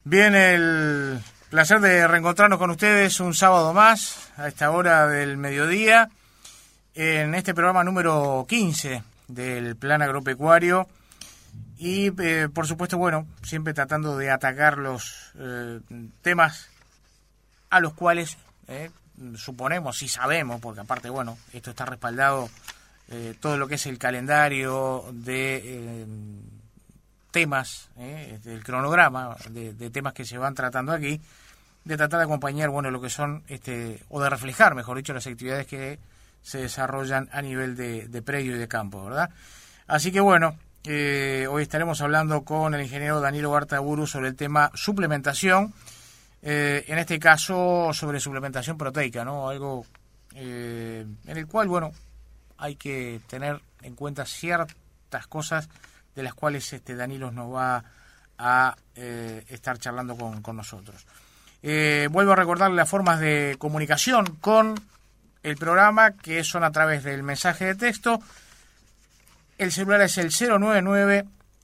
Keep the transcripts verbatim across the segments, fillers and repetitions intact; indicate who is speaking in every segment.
Speaker 1: Bien, el placer de reencontrarnos con ustedes un sábado más, a esta hora del mediodía, en este programa número quince del Plan Agropecuario. Y, eh, por supuesto, bueno, siempre tratando de atacar los eh, temas a los cuales eh, suponemos y sabemos, porque aparte, bueno, esto está respaldado, eh, todo lo que es el calendario de eh, temas, eh, del cronograma, de, de temas que se van tratando aquí, de tratar de acompañar, bueno, lo que son, este o de reflejar, mejor dicho, las actividades que se desarrollan a nivel de, de predio y de campo, ¿verdad? Así que, bueno, Eh, hoy estaremos hablando con el ingeniero Danilo Bartaburu sobre el tema suplementación, eh, en este caso sobre suplementación proteica, ¿no? Algo eh, en el cual, bueno, hay que tener en cuenta ciertas cosas de las cuales este Danilo nos va a eh, estar charlando con, con nosotros. Eh, vuelvo a recordarle las formas de comunicación con el programa, que son a través del mensaje de texto. El celular es el cero nueve nueve,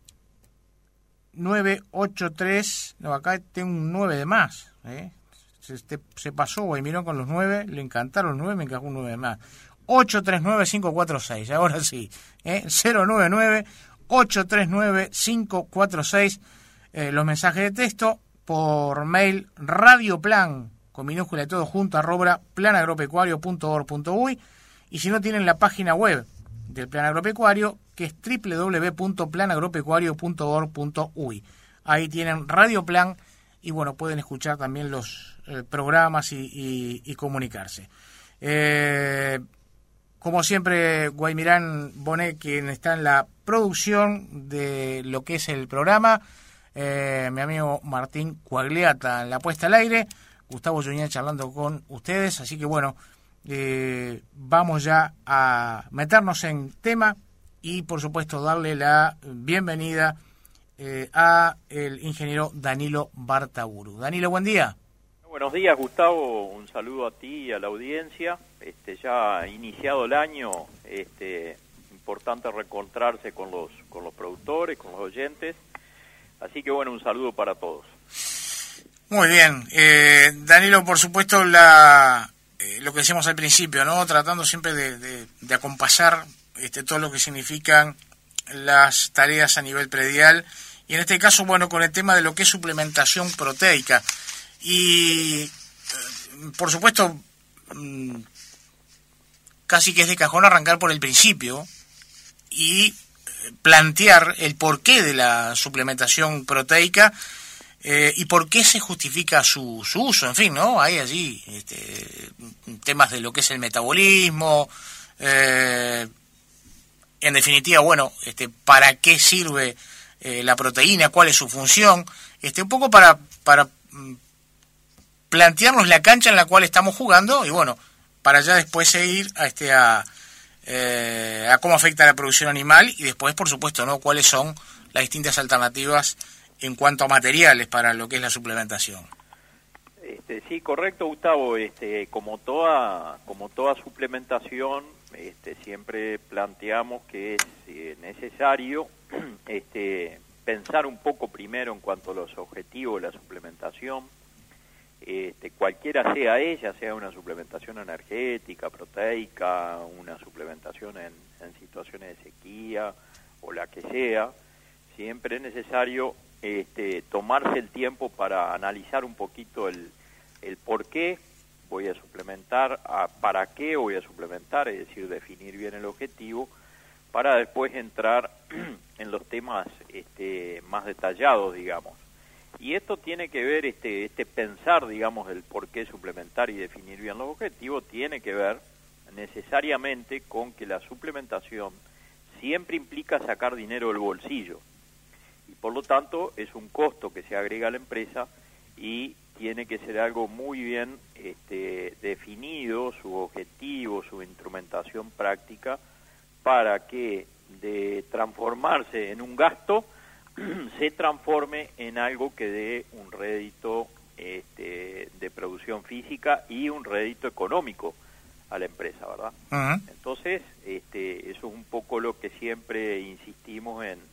Speaker 1: nueve ocho tres... No, acá tengo un nueve de más. ¿eh? Se, se, se pasó, y miró con los nueve. Le encantaron los nueve, me encajó un nueve de más. ocho tres nueve, cinco cuatro seis. Ahora sí. ¿eh? cero nueve nueve, ocho tres nueve, cinco cuatro seis. Eh, los mensajes de texto por mail radioplan, con minúscula y todo junto, arroba planagropecuario punto org punto uy. Y si no, tienen la página web del Plan Agropecuario, que es doble u doble u doble u punto plan agropecuario punto org punto uy. Ahí tienen Radio Plan y, bueno, pueden escuchar también los eh, programas y, y, y comunicarse. Eh, como siempre, Guaymirán Bonet, quien está en la producción de lo que es el programa, eh, mi amigo Martín Cuagliata en la puesta al aire, Gustavo Yuñá charlando con ustedes, así que, bueno, Eh, vamos ya a meternos en tema y, por supuesto, darle la bienvenida eh, a el ingeniero Danilo Bartaburu. Danilo, buen día.
Speaker 2: Buenos días, Gustavo. Un saludo a ti y a la audiencia. Este, ya iniciado el año, este, importante reencontrarse con los con los productores, con los oyentes. Así que, bueno, un saludo para todos.
Speaker 1: Muy bien, eh, Danilo, por supuesto, la lo que decíamos al principio, ¿no? Tratando siempre de, de, de acompasar este, todo lo que significan las tareas a nivel predial, y en este caso, bueno, con el tema de lo que es suplementación proteica. Y, eh, por supuesto, mmm, casi que es de cajón arrancar por el principio y plantear el porqué de la suplementación proteica. Eh, ¿Y por qué se justifica su, su uso? En fin, ¿no? Hay allí este, temas de lo que es el metabolismo, eh, en definitiva, bueno, este, ¿para qué sirve eh, la proteína? ¿Cuál es su función? Este, un poco para, para plantearnos la cancha en la cual estamos jugando y, bueno, para ya después ir a, este, a, eh, a cómo afecta la producción animal y después, por supuesto, ¿no? Cuáles son las distintas alternativas en cuanto a materiales para lo que es la suplementación.
Speaker 2: Este, sí, correcto, Gustavo. Este, como toda como toda suplementación, este, siempre planteamos que es eh, necesario este, pensar un poco primero en cuanto a los objetivos de la suplementación, este, cualquiera sea ella, sea una suplementación energética, proteica, una suplementación en, en situaciones de sequía o la que sea. Siempre es necesario Este, tomarse el tiempo para analizar un poquito el, el por qué voy a suplementar, a, para qué voy a suplementar, es decir, definir bien el objetivo, para después entrar en los temas este, más detallados, digamos. Y esto tiene que ver, este, este pensar, digamos, el por qué suplementar y definir bien los objetivos, tiene que ver necesariamente con que la suplementación siempre implica sacar dinero del bolsillo. Y por lo tanto es un costo que se agrega a la empresa y tiene que ser algo muy bien este, definido, su objetivo, su instrumentación práctica, para que de transformarse en un gasto se transforme en algo que dé un rédito este, de producción física y un rédito económico a la empresa, ¿verdad? Uh-huh. Entonces, este, eso es un poco lo que siempre insistimos en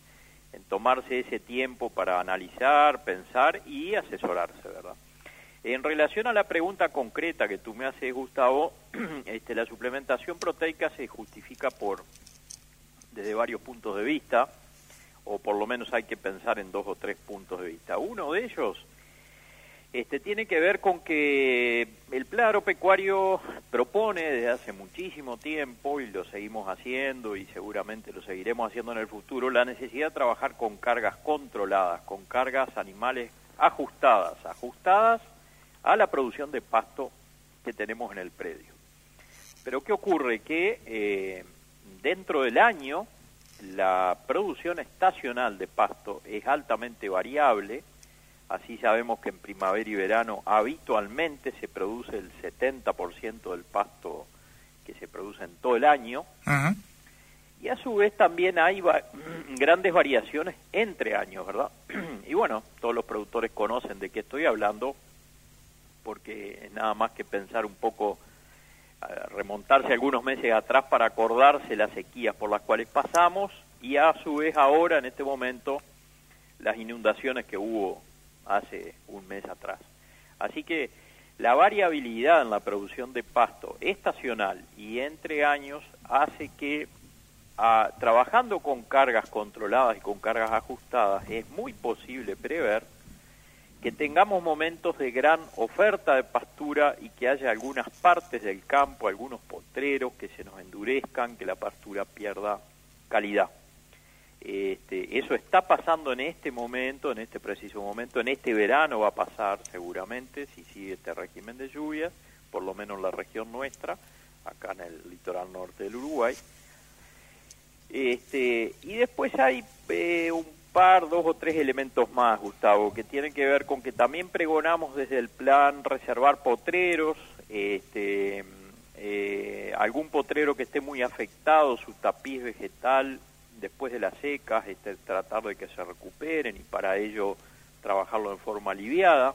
Speaker 2: en tomarse ese tiempo para analizar, pensar y asesorarse, ¿verdad? En relación a la pregunta concreta que tú me haces, Gustavo, este, la suplementación proteica se justifica por desde varios puntos de vista, o por lo menos hay que pensar en dos o tres puntos de vista. Uno de ellos este, tiene que ver con que el Plan Agropecuario propone desde hace muchísimo tiempo, y lo seguimos haciendo y seguramente lo seguiremos haciendo en el futuro, la necesidad de trabajar con cargas controladas, con cargas animales ajustadas, ajustadas a la producción de pasto que tenemos en el predio. Pero ¿qué ocurre? Que eh, dentro del año la producción estacional de pasto es altamente variable. Así sabemos que en primavera y verano habitualmente se produce el setenta por ciento del pasto que se produce en todo el año. Uh-huh. Y a su vez también hay va- grandes variaciones entre años, ¿verdad? Y bueno, todos los productores conocen de qué estoy hablando, porque es nada más que pensar un poco, remontarse algunos meses atrás para acordarse las sequías por las cuales pasamos, y a su vez ahora, en este momento, las inundaciones que hubo hace un mes atrás. Así que la variabilidad en la producción de pasto estacional y entre años hace que, a, trabajando con cargas controladas y con cargas ajustadas, es muy posible prever que tengamos momentos de gran oferta de pastura y que haya algunas partes del campo, algunos potreros que se nos endurezcan, que la pastura pierda calidad. Este, eso está pasando en este momento, en este preciso momento, en este verano va a pasar seguramente, si sigue este régimen de lluvias, por lo menos en la región nuestra, acá en el litoral norte del Uruguay. Este, y después hay eh, un par, dos o tres elementos más, Gustavo, que tienen que ver con que también pregonamos desde el plan reservar potreros, este, eh, algún potrero que esté muy afectado, su tapiz vegetal, después de las secas, este, tratar de que se recuperen y para ello trabajarlo en forma aliviada.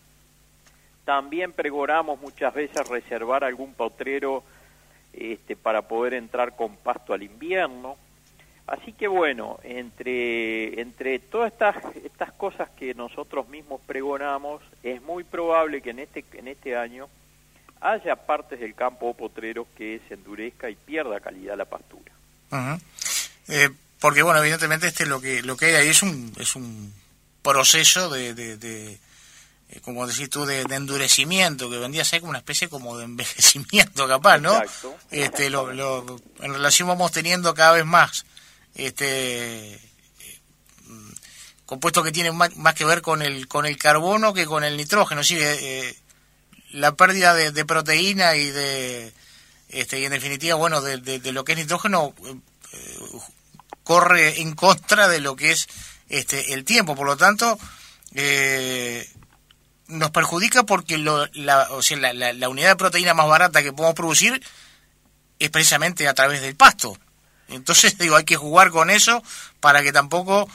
Speaker 2: También pregonamos muchas veces reservar algún potrero este, para poder entrar con pasto al invierno. Así que bueno, entre, entre todas estas, estas cosas que nosotros mismos pregonamos, es muy probable que en este, en este año haya partes del campo o potreros que se endurezca y pierda calidad la pastura.
Speaker 1: Uh-huh. Eh, porque bueno, evidentemente este lo que lo que hay ahí es un es un proceso de, de, de eh, como decís tú, de, de endurecimiento, que vendría a ser como una especie como de envejecimiento capaz, ¿no?
Speaker 2: Exacto.
Speaker 1: Este lo, lo en relación vamos teniendo cada vez más este eh, compuestos que tienen más, más que ver con el con el carbono que con el nitrógeno, sí, eh, la pérdida de, de proteína y de este y en definitiva bueno de, de, de lo que es nitrógeno eh, corre en contra de lo que es este el tiempo, por lo tanto eh, nos perjudica porque lo, la, o sea, la, la, la unidad de proteína más barata que podemos producir es precisamente a través del pasto. Entonces digo, hay que jugar con eso para que tampoco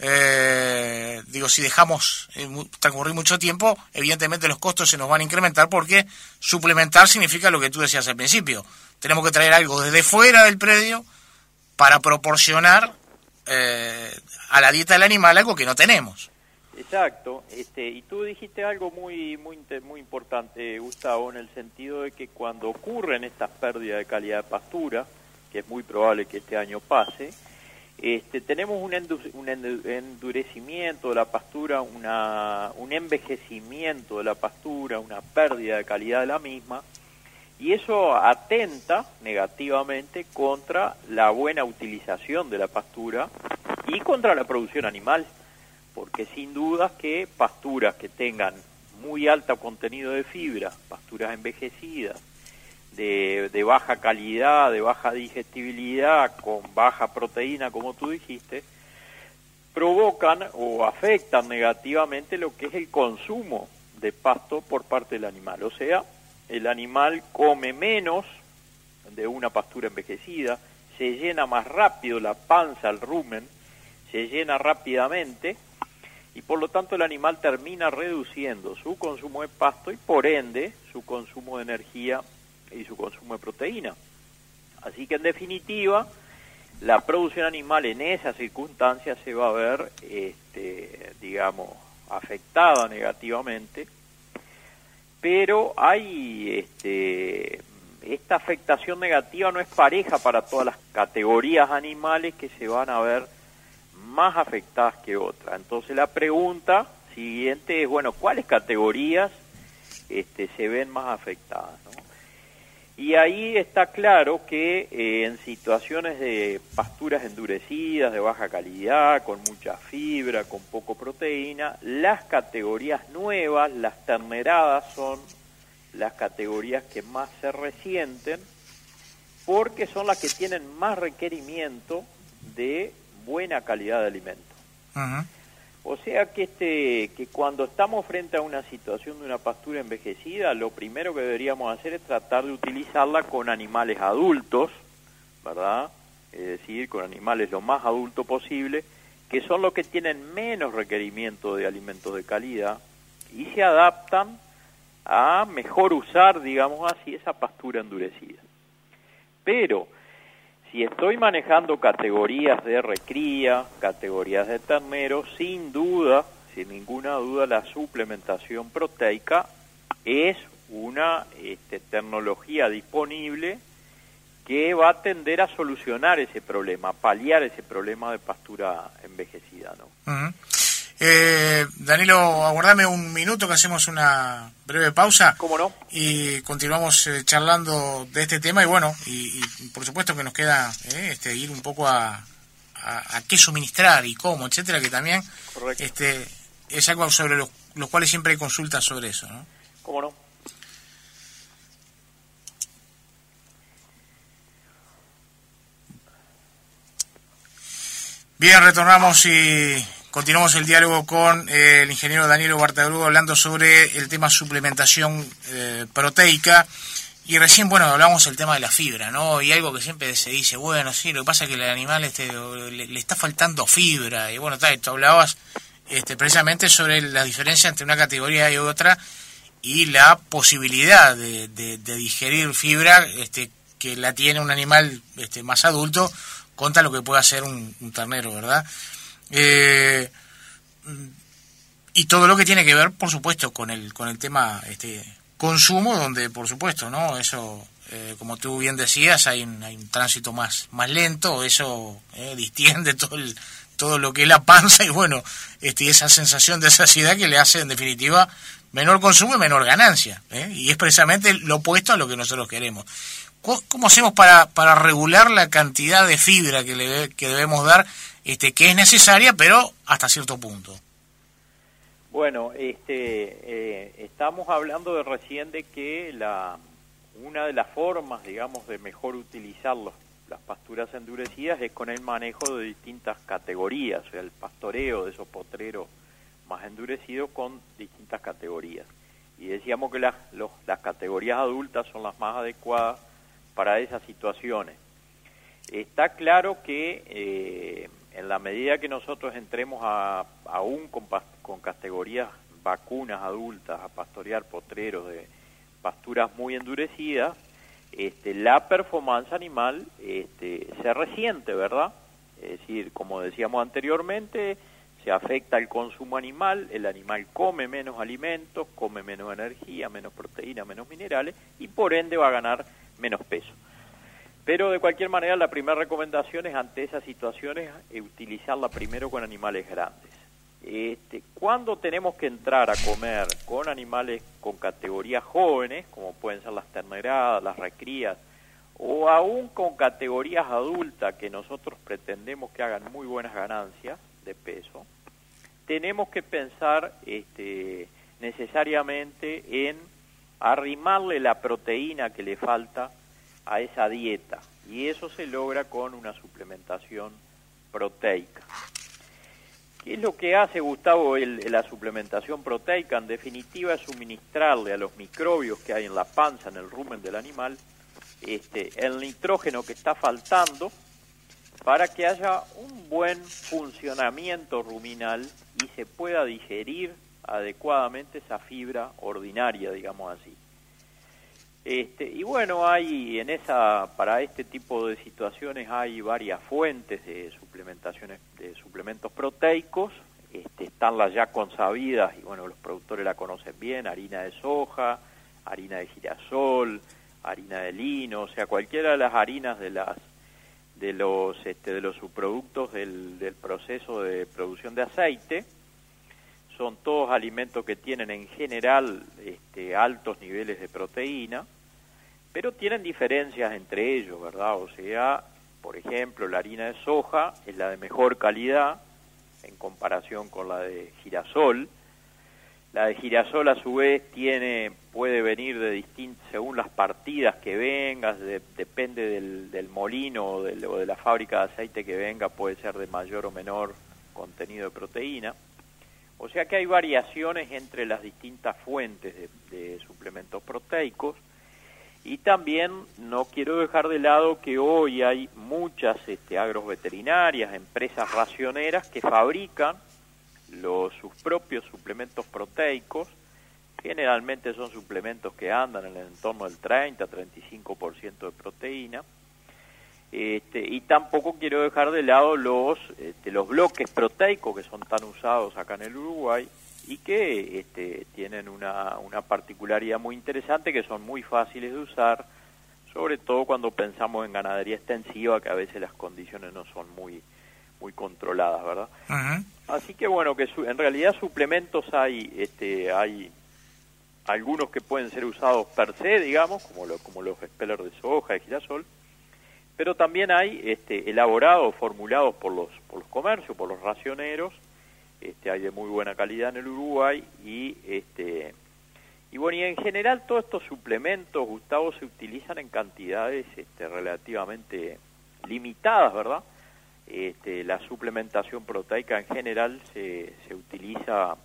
Speaker 1: eh, digo, si dejamos eh, transcurrir mucho tiempo, evidentemente los costos se nos van a incrementar, porque suplementar significa lo que tú decías al principio, tenemos que traer algo desde fuera del predio para proporcionar eh, a la dieta del animal algo que no tenemos.
Speaker 2: Exacto, este, y tú dijiste algo muy muy muy importante, Gustavo, en el sentido de que cuando ocurren estas pérdidas de calidad de pastura, que es muy probable que este año pase, este, tenemos un, endu un endurecimiento de la pastura, una, un envejecimiento de la pastura, una pérdida de calidad de la misma, y eso atenta negativamente contra la buena utilización de la pastura y contra la producción animal, porque sin dudas que pasturas que tengan muy alto contenido de fibra, pasturas envejecidas, de, de baja calidad, de baja digestibilidad, con baja proteína, como tú dijiste, provocan o afectan negativamente lo que es el consumo de pasto por parte del animal, o sea, el animal come menos de una pastura envejecida, se llena más rápido la panza, el rumen, se llena rápidamente y por lo tanto el animal termina reduciendo su consumo de pasto y por ende su consumo de energía y su consumo de proteína. Así que en definitiva la producción animal en esas circunstancias se va a ver, este, digamos, afectada negativamente, pero hay, este, esta afectación negativa no es pareja para todas las categorías animales que se van a ver más afectadas que otras. Entonces la pregunta siguiente es, bueno, ¿cuáles categorías este, se ven más afectadas, ¿no? Y ahí está claro que eh, en situaciones de pasturas endurecidas, de baja calidad, con mucha fibra, con poco proteína, las categorías nuevas, las terneradas, son las categorías que más se resienten, porque son las que tienen más requerimiento de buena calidad de alimento. Uh-huh. O sea que este que cuando estamos frente a una situación de una pastura envejecida, lo primero que deberíamos hacer es tratar de utilizarla con animales adultos, ¿verdad? Es decir, con animales lo más adultos posible, que son los que tienen menos requerimiento de alimentos de calidad y se adaptan a mejor usar, digamos así, esa pastura endurecida. Pero si estoy manejando categorías de recría, categorías de ternero, sin duda, sin ninguna duda, la suplementación proteica es una este, tecnología disponible que va a tender a solucionar ese problema, a paliar ese problema de pastura envejecida, ¿no?
Speaker 1: Uh-huh. Eh, Danilo, aguardame un minuto que hacemos una breve pausa.
Speaker 2: ¿Cómo no?
Speaker 1: Y continuamos eh, charlando de este tema y bueno, y, y por supuesto que nos queda eh, este, ir un poco a, a, a qué suministrar y cómo, etcétera, que también este es algo sobre los, los cuales siempre hay consultas sobre eso, ¿no?
Speaker 2: ¿Cómo no?
Speaker 1: Bien, retornamos y continuamos el diálogo con eh, el ingeniero Danilo Bartagrugo hablando sobre el tema suplementación eh, proteica. Y recién, bueno, hablamos del tema de la fibra, ¿no? Y algo que siempre se dice, bueno, sí, lo que pasa es que el animal este, le, le está faltando fibra. Y bueno, tal, tú hablabas este, precisamente sobre la diferencia entre una categoría y otra y la posibilidad de, de, de digerir fibra este, que la tiene un animal este, más adulto contra lo que puede hacer un, un ternero, ¿verdad? Eh, y todo lo que tiene que ver, por supuesto, con el con el tema este consumo, donde, por supuesto, ¿no? Eso, eh, como tú bien decías, hay un, hay un tránsito más más lento, eso eh, distiende todo el, todo lo que es la panza y, bueno, este esa sensación de saciedad que le hace, en definitiva, menor consumo y menor ganancia, ¿eh? Y es precisamente lo opuesto a lo que nosotros queremos. ¿Cómo hacemos para, para regular la cantidad de fibra que, le, que debemos dar, este, que es necesaria, pero hasta cierto punto?
Speaker 2: Bueno, este, eh, estamos hablando de recién de que la, una de las formas, digamos, de mejor utilizar los, las pasturas endurecidas es con el manejo de distintas categorías, o sea, el pastoreo de esos potreros más endurecidos con distintas categorías. Y decíamos que las, los, las categorías adultas son las más adecuadas para esas situaciones. Está claro que eh, en la medida que nosotros entremos a, aún con, con categorías vacunas adultas a pastorear potreros de pasturas muy endurecidas, este, la performance animal este, se resiente, ¿verdad? Es decir, como decíamos anteriormente, se afecta el consumo animal, el animal come menos alimentos, come menos energía, menos proteína, menos minerales, y por ende va a ganar menos peso. Pero de cualquier manera, la primera recomendación es ante esas situaciones eh, utilizarla primero con animales grandes. Este, cuando tenemos que entrar a comer con animales con categorías jóvenes, como pueden ser las terneradas, las recrías, o aún con categorías adultas que nosotros pretendemos que hagan muy buenas ganancias de peso, tenemos que pensar este, necesariamente en arrimarle la proteína que le falta a esa dieta, y eso se logra con una suplementación proteica. ¿Qué es lo que hace, Gustavo, el, la suplementación proteica? En definitiva, es suministrarle a los microbios que hay en la panza, en el rumen del animal, este, el nitrógeno que está faltando para que haya un buen funcionamiento ruminal y se pueda digerir adecuadamente esa fibra ordinaria, digamos así. Este, y bueno, hay en esa, para este tipo de situaciones hay varias fuentes de suplementaciones, de suplementos proteicos. Este, están las ya consabidas, y bueno, los productores la conocen bien: harina de soja, harina de girasol, harina de lino, o sea, cualquiera de las harinas de las de los este, de los subproductos del, del proceso de producción de aceite. Son todos alimentos que tienen en general este, altos niveles de proteína, pero tienen diferencias entre ellos, ¿verdad? O sea, por ejemplo, la harina de soja es la de mejor calidad en comparación con la de girasol. La de girasol, a su vez, tiene puede venir de distintas, según las partidas que vengas, de, depende del, del molino o de, o de la fábrica de aceite que venga, puede ser de mayor o menor contenido de proteína. O sea que hay variaciones entre las distintas fuentes de, de suplementos proteicos. Y también no quiero dejar de lado que hoy hay muchas este, agroveterinarias, empresas racioneras que fabrican los, sus propios suplementos proteicos. Generalmente son suplementos que andan en el entorno del treinta a treinta y cinco por ciento de proteína. Este, y tampoco quiero dejar de lado los, este, los bloques proteicos que son tan usados acá en el Uruguay y que este, tienen una, una particularidad muy interesante, que son muy fáciles de usar, sobre todo cuando pensamos en ganadería extensiva, que a veces las condiciones no son muy, muy controladas, ¿verdad? Uh-huh. Así que bueno, que su, en realidad suplementos hay, este, hay algunos que pueden ser usados per se, digamos, como, lo, como los spellers de soja, de girasol, pero también hay este, elaborados, formulados por los, por los comercios, por los racioneros. Este, hay de muy buena calidad en el Uruguay y este y bueno, y en general todos estos suplementos, Gustavo, se utilizan en cantidades este, relativamente limitadas, ¿verdad? Este, la suplementación proteica en general se, se utiliza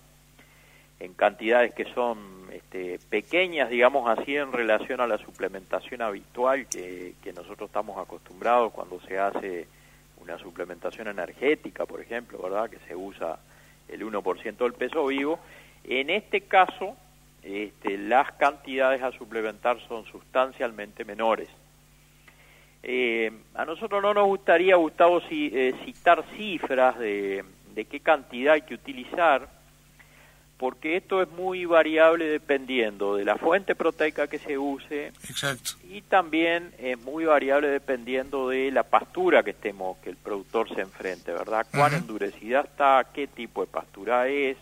Speaker 2: en cantidades que son este, pequeñas, digamos así, en relación a la suplementación habitual que, que nosotros estamos acostumbrados cuando se hace una suplementación energética, por ejemplo, ¿verdad? Que se usa el uno por ciento del peso vivo. En este caso, este, las cantidades a suplementar son sustancialmente menores. Eh, a nosotros no nos gustaría, Gustavo, si, eh, citar cifras de, de qué cantidad hay que utilizar, porque esto es muy variable dependiendo de la fuente proteica que se use.
Speaker 1: Exacto. Y
Speaker 2: también es muy variable dependiendo de la pastura que estemos, que el productor se enfrente, ¿verdad? Cuán uh-huh. endurecida está, qué tipo de pastura es.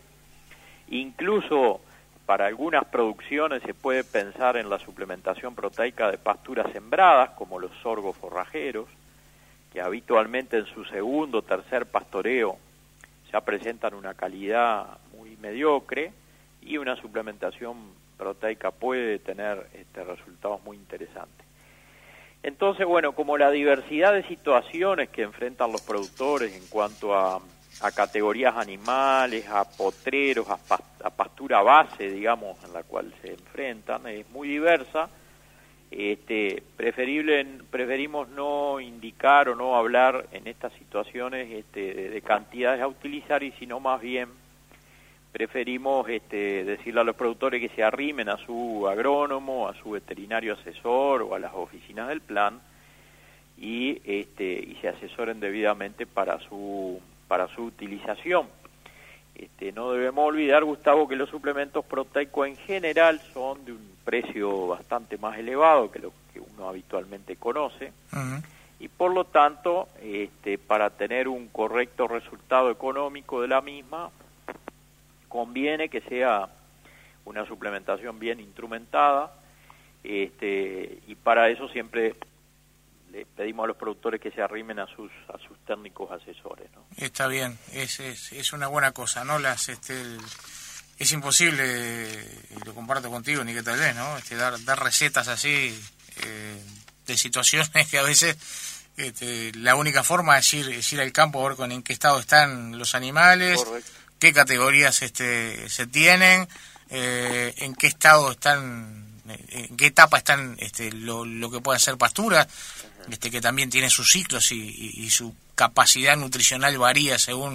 Speaker 2: Incluso para algunas producciones se puede pensar en la suplementación proteica de pasturas sembradas, como los sorgos forrajeros, que habitualmente en su segundo o tercer pastoreo ya presentan una calidad muy mediocre, y una suplementación proteica puede tener este, resultados muy interesantes. Entonces, bueno, como la diversidad de situaciones que enfrentan los productores en cuanto a, a categorías animales, a potreros, a, past a pastura base, digamos, en la cual se enfrentan, es muy diversa, este, preferible, preferimos no indicar o no hablar en estas situaciones este, de, de cantidades a utilizar, y sino más bien preferimos este, decirle a los productores que se arrimen a su agrónomo, a su veterinario asesor o a las oficinas del plan y, este, y se asesoren debidamente para su, para su utilización. Este, no debemos olvidar, Gustavo, que los suplementos proteicos en general son de un precio bastante más elevado que lo que uno habitualmente conoce. Uh-huh. Y por lo tanto, este, para tener un correcto resultado económico de la misma, conviene que sea una suplementación bien instrumentada, este, y para eso siempre le pedimos a los productores que se arrimen a sus a sus técnicos asesores, ¿no?
Speaker 1: Está bien, es, es, es una buena cosa, ¿no? Las este el, es imposible, y lo comparto contigo, ni que tal vez, ¿no? Este, dar, dar recetas así eh, de situaciones que a veces este, la única forma es ir, es ir al campo a ver con en qué estado están los animales. Correcto. Qué categorías este se tienen, eh, en qué estado están, en qué etapa están este lo, lo que pueden ser pasturas, este que también tiene sus ciclos y, y, y su capacidad nutricional varía según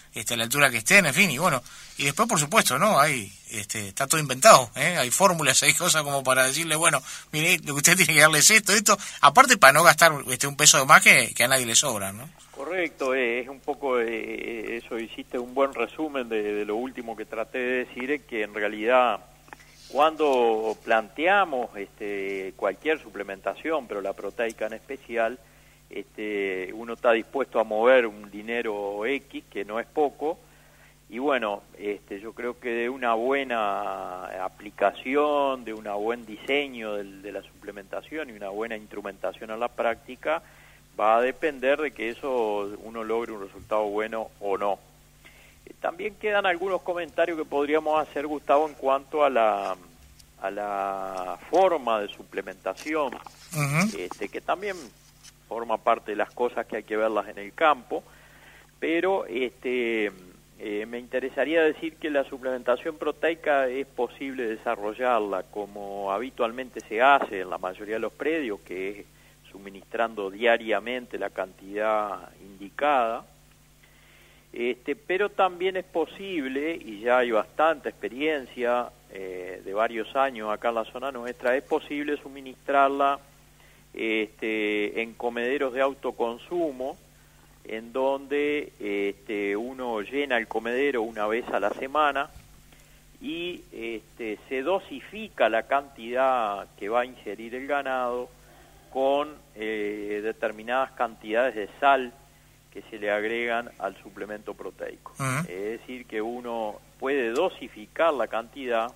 Speaker 1: este, a la altura que estén, en fin, y bueno, y después por supuesto, ¿no? Hay, este, está todo inventado, ¿eh? Hay fórmulas, hay cosas como para decirle, bueno, mire, lo que usted tiene que darle es esto, esto, aparte para no gastar este un peso de más que, que a nadie le sobra, ¿no?
Speaker 2: Correcto, eh, es un poco eh, eso, hiciste un buen resumen de, de lo último que traté de decir, es que en realidad cuando planteamos este, cualquier suplementación, pero la proteica en especial, este, uno está dispuesto a mover un dinero X, que no es poco, y bueno, este, yo creo que de una buena aplicación, de un buen diseño de, de la suplementación y una buena instrumentación a la práctica, va a depender de que eso uno logre un resultado bueno o no. También quedan algunos comentarios que podríamos hacer, Gustavo, en cuanto a la a la forma de suplementación, uh-huh. este, que también forma parte de las cosas que hay que verlas en el campo, pero este eh, me interesaría decir que la suplementación proteica es posible desarrollarla como habitualmente se hace en la mayoría de los predios, que es suministrando diariamente la cantidad indicada. Este, pero también es posible, y ya hay bastante experiencia eh, de varios años acá en la zona nuestra, es posible suministrarla este, en comederos de autoconsumo, en donde este, uno llena el comedero una vez a la semana y este, se dosifica la cantidad que va a ingerir el ganado con eh, determinadas cantidades de sal que se le agregan al suplemento proteico. Uh-huh. Es decir, que uno puede dosificar la cantidad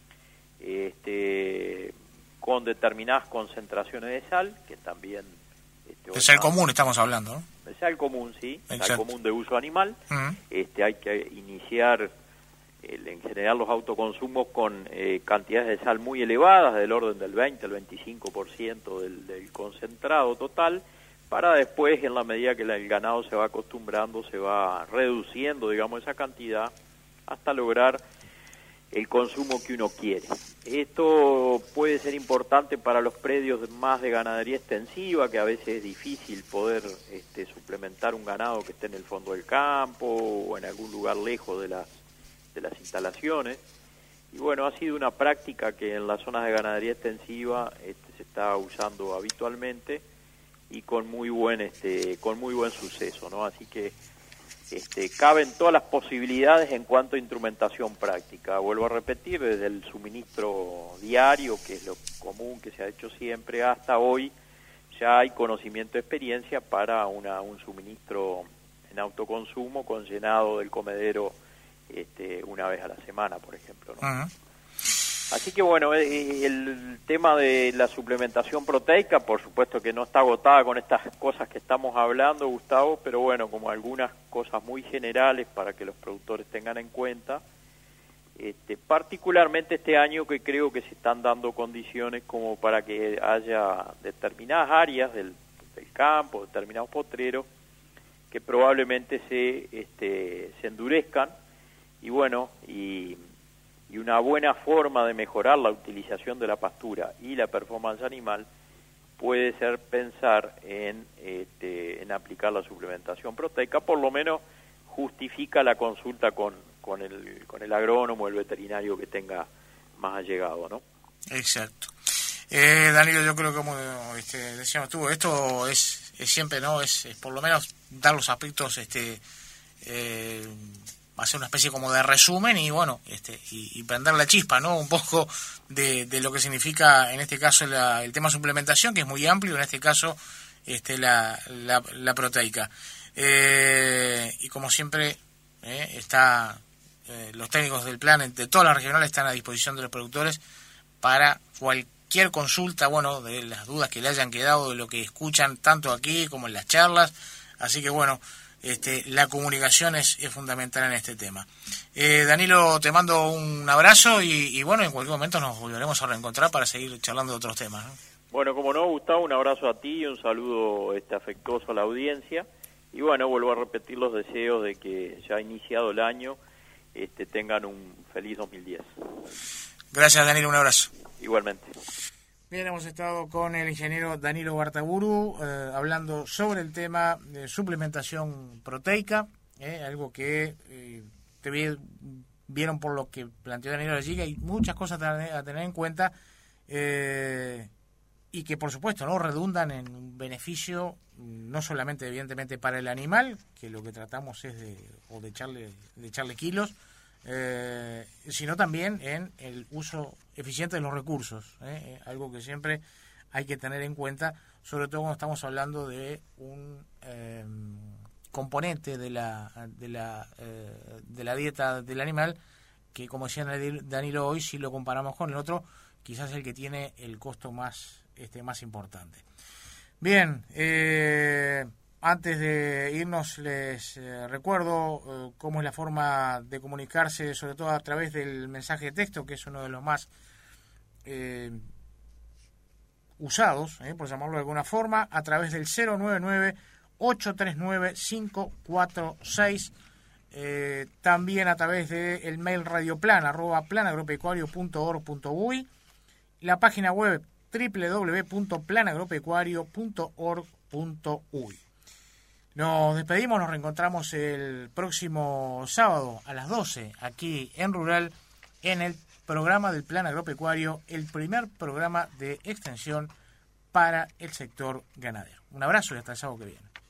Speaker 2: este, con determinadas concentraciones de sal, que también... Este,
Speaker 1: de sal común estamos hablando, ¿no?
Speaker 2: De sal común, sí,
Speaker 1: Exacto.
Speaker 2: Sal común de uso animal. Uh-huh. Este, hay que iniciar, el, en general, los autoconsumos con eh, cantidades de sal muy elevadas, del orden del veinte al veinticinco por ciento del, del concentrado total, para después, en la medida que el ganado se va acostumbrando, se va reduciendo, digamos, esa cantidad hasta lograr el consumo que uno quiere. Esto puede ser importante para los predios más de ganadería extensiva, que a veces es difícil poder este, suplementar un ganado que esté en el fondo del campo o en algún lugar lejos de las, de las instalaciones. Y bueno, ha sido una práctica que en las zonas de ganadería extensiva este, se está usando habitualmente, y con muy buen este con muy buen suceso, ¿no? Así que este caben todas las posibilidades en cuanto a instrumentación práctica. Vuelvo a repetir, desde el suministro diario, que es lo común que se ha hecho siempre, hasta hoy ya hay conocimiento y experiencia para una un suministro en autoconsumo con llenado del comedero este una vez a la semana, por ejemplo, ¿no? Uh-huh. Así que bueno, el tema de la suplementación proteica, por supuesto que no está agotada con estas cosas que estamos hablando, Gustavo, pero bueno, como algunas cosas muy generales para que los productores tengan en cuenta, este, particularmente este año que creo que se están dando condiciones como para que haya determinadas áreas del, del campo, determinados potreros, que probablemente se, este, se endurezcan, y bueno, y... y una buena forma de mejorar la utilización de la pastura y la performance animal puede ser pensar en, este, en aplicar la suplementación proteica, por lo menos justifica la consulta con, con, el, con el agrónomo, el veterinario que tenga más allegado, ¿no?
Speaker 1: Exacto. Eh, Danilo, yo creo que como este, decíamos tú, esto es, es siempre, ¿no? Es, es por lo menos dar los aspectos... este eh, hacer una especie como de resumen y bueno este y, y prender la chispa, ¿no? Un poco de, de lo que significa en este caso la, el tema suplementación, que es muy amplio, en este caso este la, la, la proteica. Eh, y como siempre eh, está eh, los técnicos del plan de todas las regionales están a disposición de los productores para cualquier consulta, bueno, de las dudas que le hayan quedado, de lo que escuchan tanto aquí como en las charlas. Así que bueno, Este, la comunicación es, es fundamental en este tema. Eh, Danilo, te mando un abrazo y, y bueno, en cualquier momento nos volveremos a reencontrar para seguir charlando de otros temas, ¿no?
Speaker 2: Bueno, como no, Gustavo, un abrazo a ti y un saludo este, afectuoso a la audiencia. Y bueno, vuelvo a repetir los deseos de que ya iniciado el año este, tengan un feliz dos mil diez.
Speaker 1: Gracias, Danilo, un abrazo.
Speaker 2: Igualmente.
Speaker 1: Bien, hemos estado con el ingeniero Danilo Bartaburu eh, hablando sobre el tema de suplementación proteica. ¿eh? Algo que eh, te vi, vieron por lo que planteó Danilo allí, que hay muchas cosas a tener en cuenta eh, y que por supuesto no redundan en un beneficio no solamente evidentemente para el animal, que lo que tratamos es de o de echarle de echarle kilos, eh, sino también en el uso eficiente de los recursos, ¿eh? Algo que siempre hay que tener en cuenta, sobre todo cuando estamos hablando de un eh, componente de la de la eh, de la dieta del animal que, como decía Danilo hoy, si lo comparamos con el otro, quizás es el que tiene el costo más este más importante. Bien, eh, antes de irnos les eh, recuerdo eh, cómo es la forma de comunicarse, sobre todo a través del mensaje de texto, que es uno de los más eh, usados, eh, por llamarlo de alguna forma, a través del cero nueve nueve, ocho tres nueve, cinco cuatro seis, eh, también a través del mail radioplan, arroba planagropecuario punto org punto uy, la página web doble u doble u doble u punto planagropecuario punto org punto uy. Nos despedimos, nos reencontramos el próximo sábado a las doce aquí en Rural, en el programa del Plan Agropecuario, el primer programa de extensión para el sector ganadero. Un abrazo y hasta el sábado que viene.